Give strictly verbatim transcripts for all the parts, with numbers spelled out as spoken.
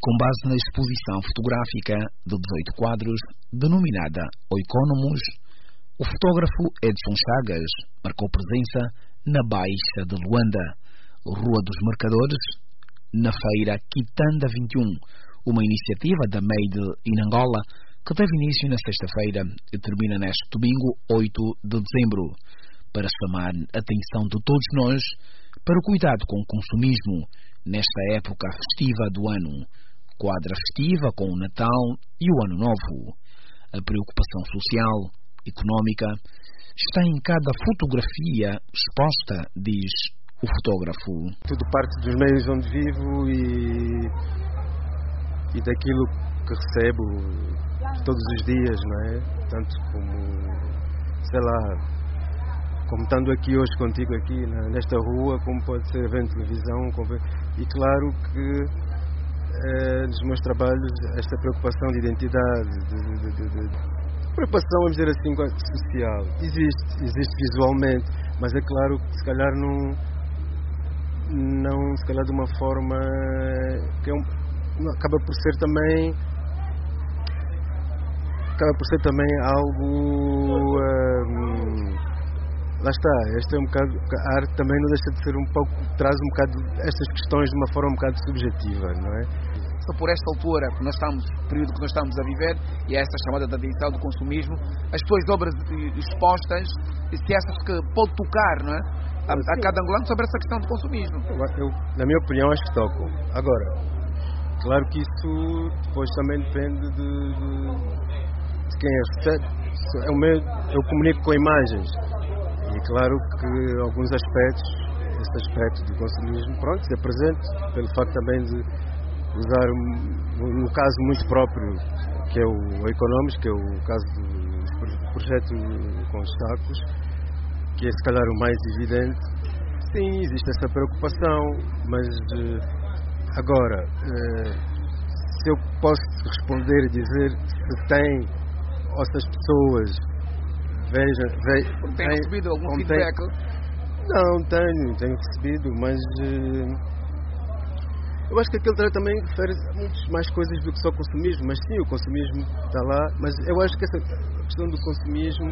Com base na exposição fotográfica de dezoito quadros, denominada Oikonomos, o fotógrafo Edson Chagas marcou presença na Baixa de Luanda, Rua dos Mercadores, na feira Quitanda vinte e um, uma iniciativa da Made in Angola que teve início na sexta-feira e termina neste domingo, oito de dezembro, para chamar a atenção de todos nós para o cuidado com o consumismo nesta época festiva do ano, quadra festiva com o Natal e o Ano Novo. A preocupação social, económica, está em cada fotografia exposta, diz o fotógrafo. Tudo parte dos meios onde vivo e, e daquilo que recebo todos os dias, não é? Tanto como, sei lá, como estando aqui hoje contigo aqui nesta rua, como pode ser vendo televisão, como, e claro que eh, nos meus trabalhos esta preocupação de identidade, de, de, de, de, preocupação, vamos dizer assim, social, existe, existe visualmente, mas é claro que se calhar não, não se calhar de uma forma que é um, acaba por ser também acaba por ser também algo hum, lá está, este é um bocado, a arte também não deixa de ser um pouco, traz um bocado estas questões de uma forma um bocado subjetiva, não é? Só por esta altura que nós estamos, período que nós estamos a viver, e esta chamada da atenção do consumismo, as suas obras expostas, se achas que pode tocar, não é? A, a cada angolano sobre essa questão do consumismo. Eu, eu, na minha opinião, acho que tocam. Agora, claro que isso depois também depende de, de, de quem é recebe. É o meu, eu comunico com imagens. E claro que alguns aspectos, esse aspecto do consumismo, pronto, se apresenta pelo facto também de usar um, um caso muito próprio, que é o Oikonomos, que é o caso do projeto com obstáculos, que é se calhar o mais evidente. Sim, existe essa preocupação, mas agora, se eu posso responder e dizer se tem, ou se as pessoas vejam... Ve, tem recebido algum feedback? Tem, não, tenho, tenho recebido, mas eu acho que aquele também refere a muitas mais coisas do que só consumismo, mas sim, o consumismo está lá, mas eu acho que essa questão do consumismo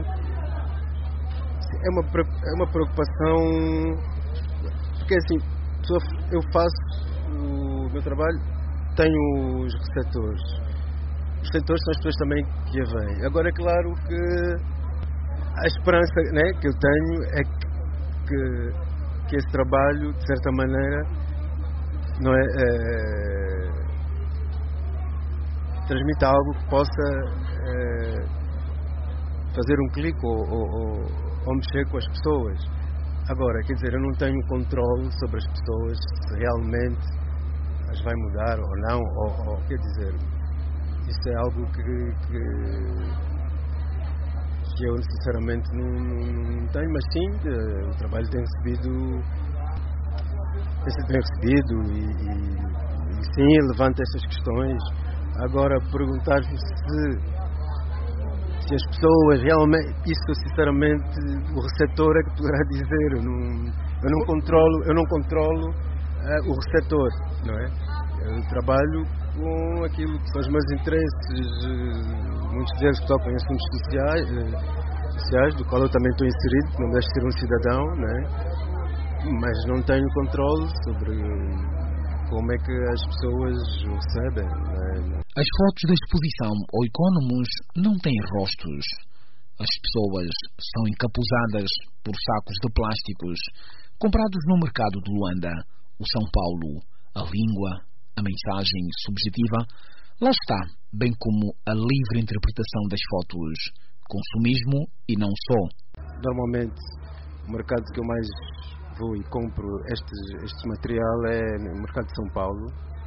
é uma, é uma preocupação, porque assim, eu faço o meu trabalho, tenho os receptores, os receptores são as pessoas também que a veem. Agora é claro que a esperança, né, que eu tenho é que, que esse trabalho, de certa maneira, não é, é transmita algo que possa é, fazer um clique ou, ou, ou mexer com as pessoas. Agora, quer dizer, eu não tenho controle sobre as pessoas, se realmente as vai mudar ou não, ou, ou quer dizer, isso é algo que, que, que eu sinceramente não, não tenho, mas sim, o trabalho tem recebido tem recebido e, e, e sim, levanta essas questões. Agora, perguntar-me se, se as pessoas realmente, isso sinceramente o receptor é que poderá dizer. Eu não, eu não controlo, eu não controlo uh, o receptor, não é? Eu trabalho com aquilo que são os meus interesses, uh, muitos deles que tocam em assuntos sociais, uh, sociais, do qual eu também estou inserido, que não deixo de ser um cidadão, não é? Mas não tenho controle sobre como é que as pessoas o recebem. Né? As fotos da exposição Oikonomos não têm rostos. As pessoas são encapuzadas por sacos de plásticos comprados no mercado de Luanda, o São Paulo. A língua, a mensagem subjetiva, lá está, bem como a livre interpretação das fotos. Consumismo e não só. Normalmente, o mercado que eu mais vou e compro este, este material é no mercado de São Paulo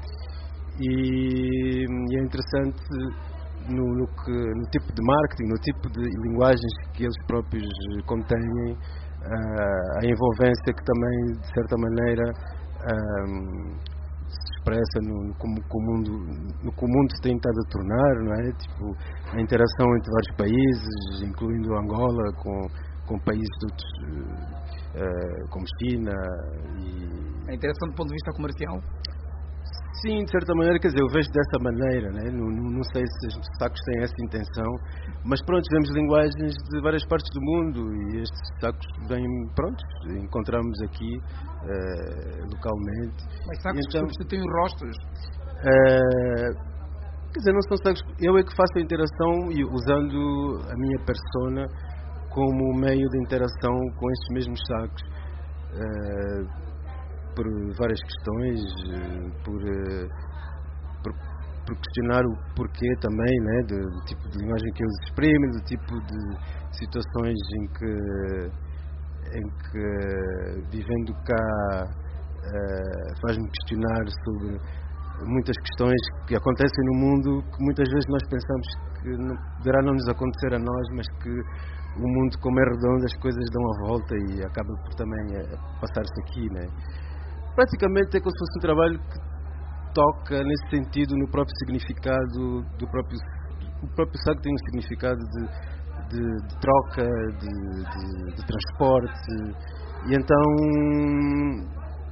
e, e é interessante no, no, que, no tipo de marketing, no tipo de linguagens que eles próprios contêm, uh, a envolvência que também de certa maneira um, se expressa no, no, como, como mundo, no que o mundo se tem estado a tornar, não é? Tipo, a interação entre vários países, incluindo Angola com, com países de outros, Uh, como China e... É interessante do ponto de vista comercial? Sim, de certa maneira, quer dizer, eu vejo dessa maneira, né? não, não, não sei se os sacos têm essa intenção, mas pronto, vemos linguagens de várias partes do mundo e estes sacos vêm, pronto, encontramos aqui uh, localmente. Mas sacos então, que substituem rostos? Uh, quer dizer, não são sacos, eu é que faço a interação e usando a minha persona como meio de interação com estes mesmos sacos. Uh, por várias questões, por, por, por questionar o porquê também, né, do, do tipo de linguagem que eles exprimem, do tipo de situações em que, em que vivendo cá uh, faz-me questionar sobre muitas questões que acontecem no mundo que muitas vezes nós pensamos que não, poderá não nos acontecer a nós, mas que o mundo, como é redondo, as coisas dão a volta e acaba por também a passar-se aqui, né? Praticamente é como se fosse um trabalho que toca nesse sentido no próprio significado do próprio o próprio saco tem um significado de, de, de troca, de, de, de transporte e então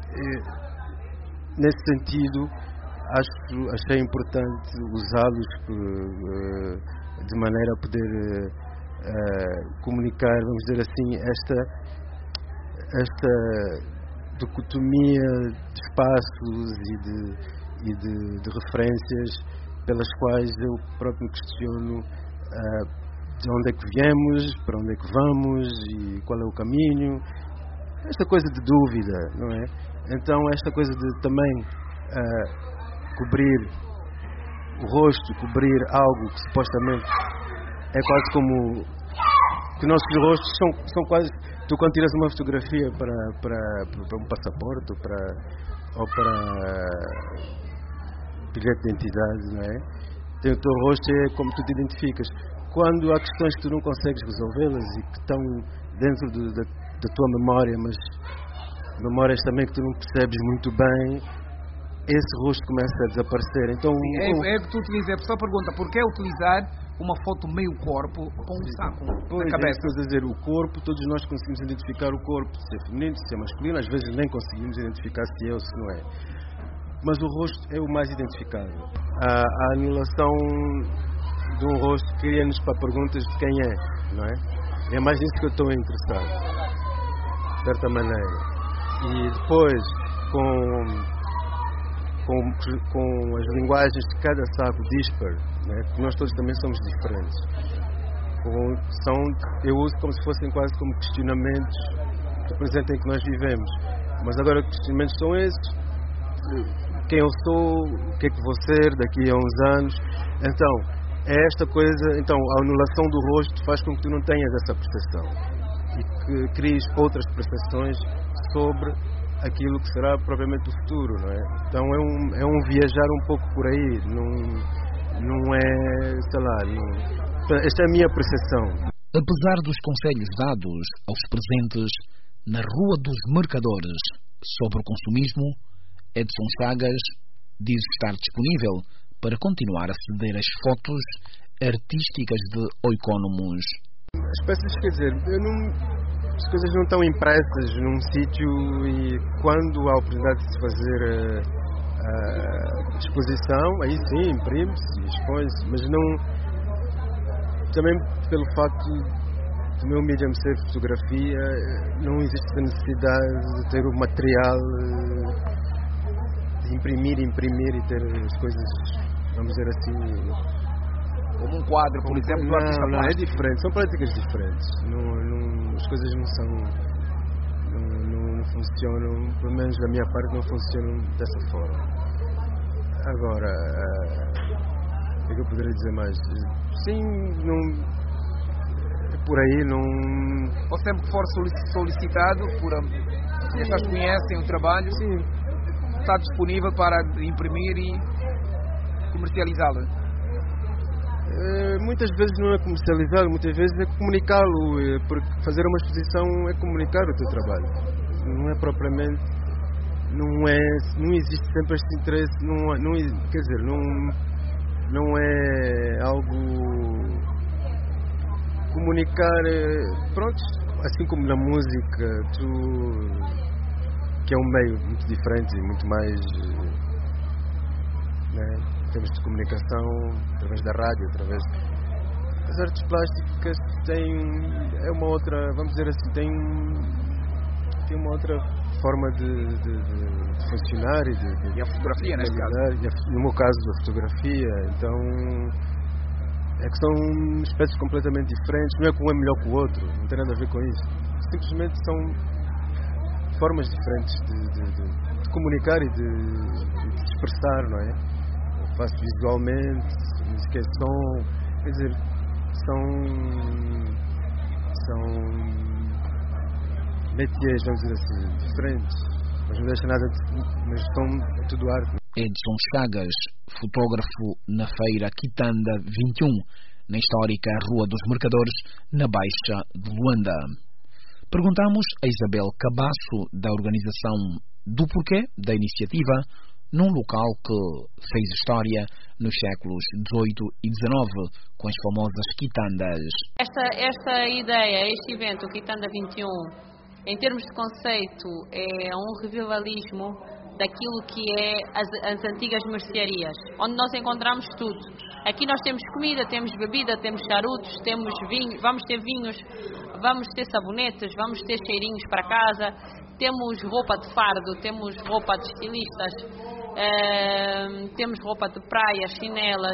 é, nesse sentido acho achei importante usá-los de maneira a poder uh, comunicar, vamos dizer assim, esta esta dicotomia de espaços e, de, e de, de referências pelas quais eu próprio me questiono uh, de onde é que viemos, para onde é que vamos e qual é o caminho, esta coisa de dúvida, não é? Então esta coisa de também uh, cobrir o rosto, cobrir algo que supostamente é quase como que nossos rostos são, são quase. Tu, quando tiras uma fotografia para, para, para um passaporte ou para, ou para bilhete de identidade, não é? Tem o teu rosto, é como tu te identificas. Quando há questões que tu não consegues resolvê-las e que estão dentro do, da, da tua memória, mas memórias também que tu não percebes muito bem, esse rosto começa a desaparecer. Então, é, um, é que tu utilizas. A pessoa pergunta, por que utilizar uma foto meio corpo com um saco pois, na cabeça? É, a dizer, o corpo, todos nós conseguimos identificar o corpo, se é feminino, se é masculino, às vezes nem conseguimos identificar se é ou se não é. Mas o rosto é o mais identificável. A, a anulação de um rosto cria-nos para perguntas de quem é, não é? É mais nisso que eu estou interessado, de certa maneira. E depois, com... Com, com as linguagens de cada saco dispar, né? Porque nós todos também somos diferentes. Com, são, eu uso como se fossem quase como questionamentos que representem que nós vivemos. Mas agora os questionamentos são esses: quem eu sou, o que é que vou ser daqui a uns anos. Então, é esta coisa. Então, a anulação do rosto faz com que tu não tenhas essa percepção e que cries outras percepções sobre aquilo que será propriamente o futuro, não é? Então é um, é um viajar um pouco por aí, não, não é, sei lá, não, esta é a minha percepção. Apesar dos conselhos dados aos presentes na Rua dos Mercadores sobre o consumismo, Edson Chagas diz estar disponível para continuar a ceder as fotos artísticas de Oikonomos. As peças, quer dizer, eu não... As coisas não estão impressas num sítio e quando há a oportunidade de se fazer a, a exposição, aí sim, imprime-se e expõe-se, mas não... Também pelo facto do meu medium ser fotografia, não existe a necessidade de ter o material, de imprimir, imprimir e ter as coisas, vamos dizer assim... Como um quadro, por exemplo, do artista não, não, é plástico. diferente, são práticas diferentes. Não, não, as coisas não são, não, não, não funcionam, pelo menos da minha parte, não funcionam dessa forma. Agora, o que é que eu poderia dizer mais? Sim, não, por aí não... Ou sempre que for solicitado, por as pessoas conhecem o trabalho, sim, está disponível para imprimir e comercializá-lo. Uh, muitas vezes não é comercializá-lo, muitas vezes é comunicá-lo, uh, porque fazer uma exposição é comunicar o teu trabalho, não é propriamente, não é, não existe sempre este interesse, não, não, quer dizer, não, não é algo, comunicar, uh, pronto, assim como na música, tu, que é um meio muito diferente e muito mais... Uh, né? Em termos de comunicação, através da rádio, através... As artes plásticas têm... É uma outra... Vamos dizer assim, tem... Tem uma outra forma de, de, de, de funcionar e de... de e a fotografia, neste caso? E a, no meu caso, a fotografia. Então... É que são espécies completamente diferentes. Não é que um é melhor que o outro. Não tem nada a ver com isso. Simplesmente são formas diferentes de, de, de, de comunicar e de, de expressar, não é? Eu faço visualmente, música é som, quer dizer, são são métiers, vamos dizer assim, diferentes, mas não deixa nada de, mas são tudo arte. Edson Chagas, fotógrafo na feira Quitanda vinte e um, na histórica Rua dos Mercadores, na Baixa de Luanda. Perguntamos a Isabel Cabasso, da organização, do porquê da iniciativa num local que fez história nos séculos dezoito e dezenove, com as famosas quitandas. Esta, esta ideia, este evento, o Quitanda vinte e um, em termos de conceito, é um revivalismo daquilo que é as, as antigas mercearias, onde nós encontramos tudo. Aqui nós temos comida, temos bebida, temos charutos, temos vinho, vamos ter vinhos, vamos ter sabonetes, vamos ter cheirinhos para casa, temos roupa de fardo, temos roupa de estilistas, uh, temos roupa de praia, chinelas,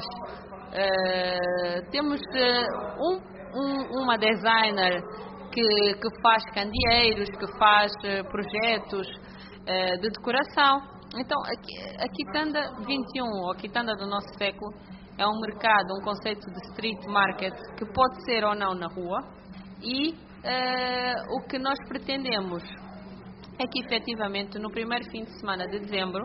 uh, temos uh, um, um, uma designer que, que faz candeeiros, que faz uh, projetos uh, de decoração. Então, a, a Quitanda vinte e um, ou a Quitanda do nosso século, é um mercado, um conceito de street market que pode ser ou não na rua, e uh, o que nós pretendemos é que efetivamente no primeiro fim de semana de dezembro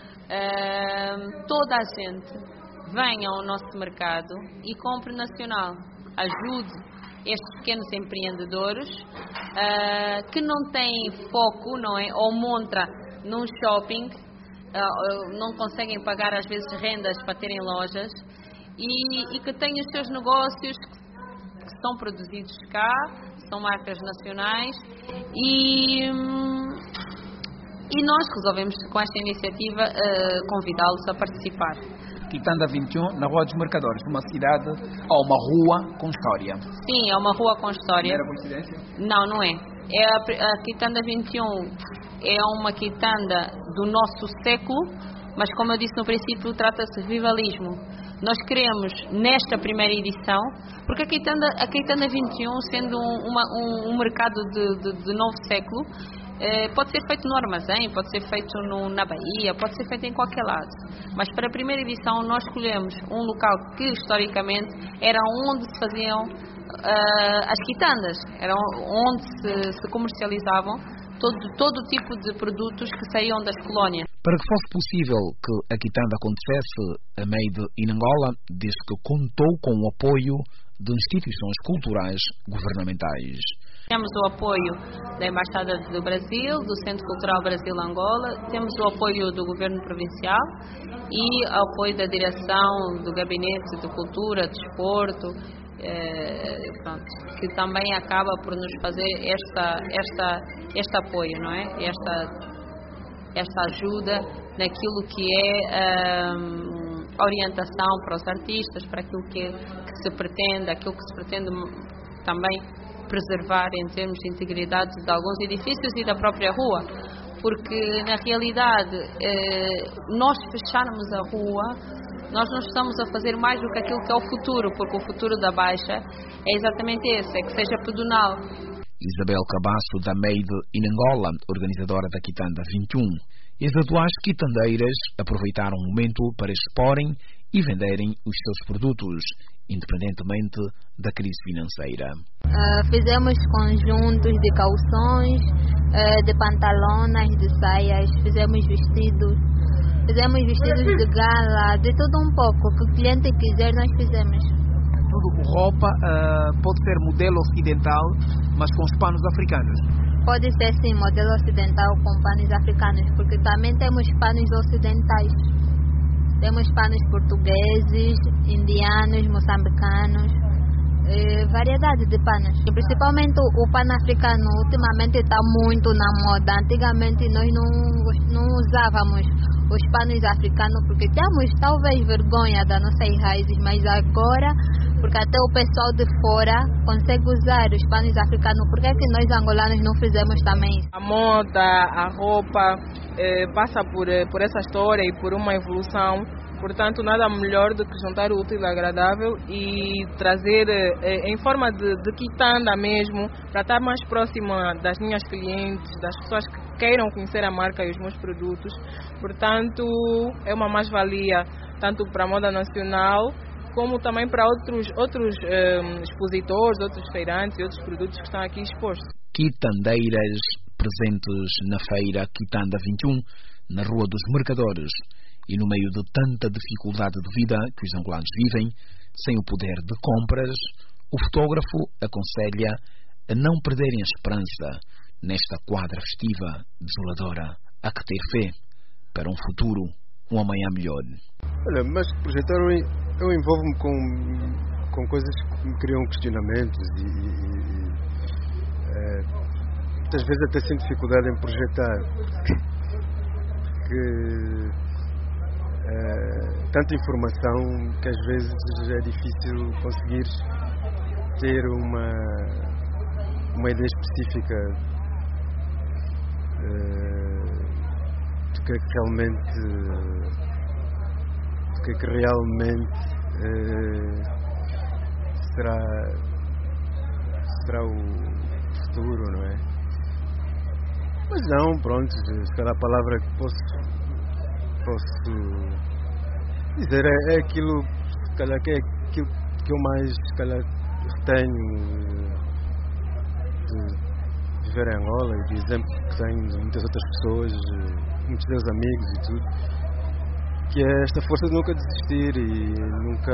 uh, toda a gente venha ao nosso mercado e compre nacional, ajude estes pequenos empreendedores uh, que não têm foco, não é, ou montra num shopping, uh, não conseguem pagar às vezes rendas para terem lojas, e, e que têm os seus negócios que, que são produzidos cá, são marcas nacionais, e, e nós resolvemos com esta iniciativa uh, convidá-los a participar. Quitanda vinte e um, na Rua dos Mercadores, uma cidade ou uma rua com história. Sim, é uma rua com história. Não era coincidência? Não, não é. é a, a Quitanda vinte e um é uma quitanda do nosso século, mas como eu disse no princípio, trata-se de revivalismo. Nós queremos, nesta primeira edição, porque a Quitanda, a Quitanda vinte e um, sendo um, uma, um, um mercado de, de, de novo século, eh, pode ser feito no armazém, pode ser feito no, na Bahia, pode ser feito em qualquer lado. Mas para a primeira edição nós escolhemos um local que historicamente era onde se faziam uh, as quitandas, era onde se, se comercializavam todo, todo tipo de produtos que saíam das colónias. Para que fosse possível que a quitanda acontecesse, a Made in Angola diz que contou com o apoio de instituições culturais governamentais. Temos o apoio da Embaixada do Brasil, do Centro Cultural Brasil-Angola, temos o apoio do Governo Provincial e o apoio da Direção do Gabinete de Cultura, Desporto, eh, pronto, que também acaba por nos fazer esta, esta, este apoio, não é? Esta, esta ajuda naquilo que é um, orientação para os artistas, para aquilo que, que se pretende, aquilo que se pretende também preservar em termos de integridade de alguns edifícios e da própria rua, porque na realidade eh, nós fecharmos a rua, nós não estamos a fazer mais do que aquilo que é o futuro, porque o futuro da Baixa é exatamente esse, é que seja pedonal. Isabel Cabasso, da Made in Angola, organizadora da Quitanda vinte e um. E as atuais quitandeiras aproveitaram o momento para exporem e venderem os seus produtos, independentemente da crise financeira. Uh, fizemos conjuntos de calções, uh, de pantalonas, de saias, fizemos vestidos, fizemos vestidos de gala, de tudo um pouco, o que o cliente quiser nós fizemos. Tudo, roupa uh, pode ser modelo ocidental, mas com os panos africanos. Pode ser sim, modelo ocidental com panos africanos, porque também temos panos ocidentais. Temos panos portugueses, indianos, moçambicanos, eh, variedade de panos. E principalmente o, o pano africano ultimamente está muito na moda. Antigamente nós não, não usávamos os panos africanos, porque temos talvez vergonha das nossas raízes, mas agora, porque até o pessoal de fora consegue usar os panos africanos, por que é que nós angolanos não fizemos também? A moda, a roupa, eh, passa por, eh, por essa história e por uma evolução. Portanto, nada melhor do que juntar o útil ao agradável e trazer eh, em forma de, de quitanda mesmo, para estar mais próxima das minhas clientes, das pessoas que queiram conhecer a marca e os meus produtos. Portanto, é uma mais-valia tanto para a moda nacional, como também para outros, outros eh, expositores, outros feirantes e outros produtos que estão aqui expostos. Quitandeiras presentes na feira Quitanda vinte e um, na Rua dos Mercadores. E no meio de tanta dificuldade de vida que os angolanos vivem, sem o poder de compras, o fotógrafo aconselha a não perderem a esperança nesta quadra festiva desoladora. Há que ter fé para um futuro, um amanhã melhor. Olha, mas projetar, eu envolvo-me com, com coisas que me criam questionamentos e, e, e é, muitas vezes até sinto dificuldade em projetar. Que Uh, tanta informação que às vezes é difícil conseguir ter uma, uma ideia específica uh, do que é que realmente do que é que realmente uh, será será o futuro, não é? Mas não, pronto, se calhar a palavra que posso posso dizer é, é aquilo, se calhar, que é aquilo que eu mais, se calhar, retenho de viver em Angola e de exemplo que tenho de muitas outras pessoas, muitos meus amigos e tudo, que é esta força de nunca desistir e nunca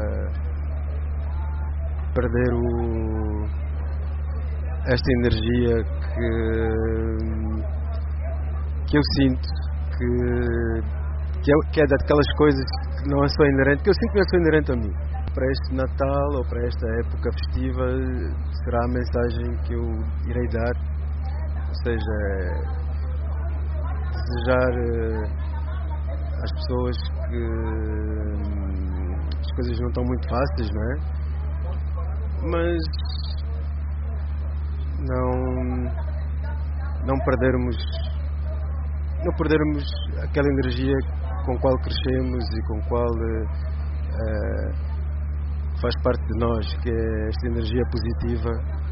perder o, esta energia que, que eu sinto que Que é, que é daquelas coisas que não é só inerente, que eu sinto que não é só inerente a mim. Para este Natal ou para esta época festiva será a mensagem que eu irei dar, ou seja, desejar às pessoas que as coisas não estão muito fáceis, não é? Mas não, não perdermos, não perdermos aquela energia com a qual crescemos e com a qual uh, faz parte de nós, que é esta energia positiva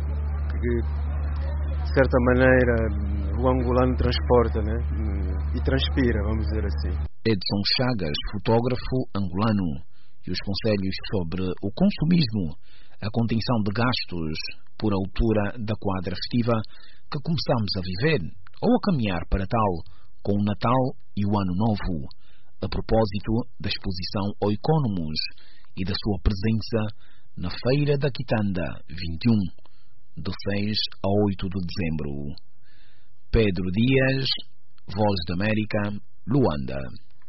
que, de certa maneira, o angolano transporta, né? E transpira, vamos dizer assim. Edson Chagas, fotógrafo angolano, e os conselhos sobre o consumismo, a contenção de gastos por altura da quadra festiva que começamos a viver ou a caminhar para tal, com o Natal e o Ano Novo, a propósito da exposição Oikonomos e da sua presença na Feira da Quitanda vinte e um, do seis a oito de dezembro. Pedro Dias, Voz da América, Luanda.